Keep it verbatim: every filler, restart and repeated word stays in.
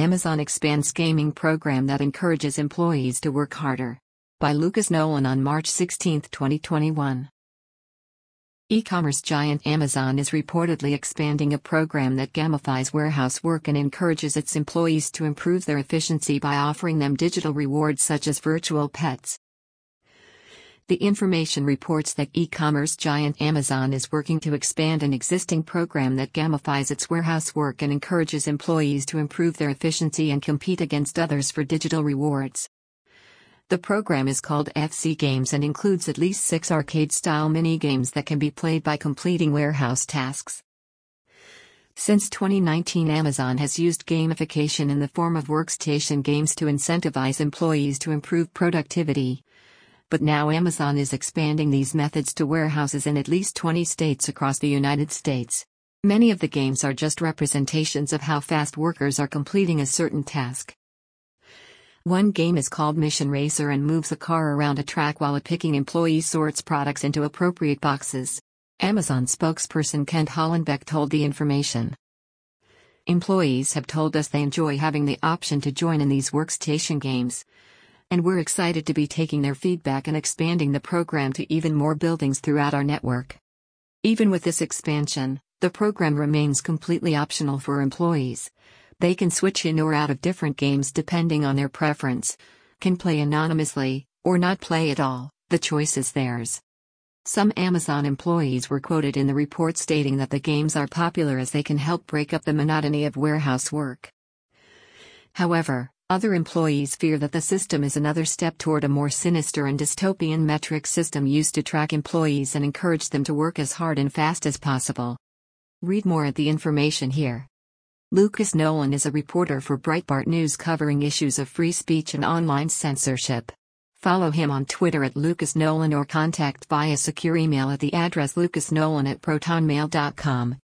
Amazon expands gaming program that encourages employees to work harder. By Lucas Nolan on March sixteenth, twenty twenty-one. E-commerce giant Amazon is reportedly expanding a program that gamifies warehouse work and encourages its employees to improve their efficiency by offering them digital rewards such as virtual pets. The information reports that e-commerce giant Amazon is working to expand an existing program that gamifies its warehouse work and encourages employees to improve their efficiency and compete against others for digital rewards. The program is called F C Games and includes at least six arcade-style mini-games that can be played by completing warehouse tasks. Since twenty nineteen, Amazon has used gamification in the form of workstation games to incentivize employees to improve productivity. But now Amazon is expanding these methods to warehouses in at least twenty states across the United States. Many of the games are just representations of how fast workers are completing a certain task. One game is called Mission Racer and moves a car around a track while a picking employee sorts products into appropriate boxes. Amazon spokesperson Kent Hollenbeck told the information. Employees have told us they enjoy having the option to join in these workstation games. And we're excited to be taking their feedback and expanding the program to even more buildings throughout our network. Even with this expansion, the program remains completely optional for employees. They can switch in or out of different games depending on their preference, can play anonymously, or not play at all. The choice is theirs. Some Amazon employees were quoted in the report stating that the games are popular as they can help break up the monotony of warehouse work. However, other employees fear that the system is another step toward a more sinister and dystopian metric system used to track employees and encourage them to work as hard and fast as possible. Read more at the information here. Lucas Nolan is a reporter for Breitbart News covering issues of free speech and online censorship. Follow him on Twitter at Lucas Nolan or contact via secure email at the address lucasnolan at protonmail dot com.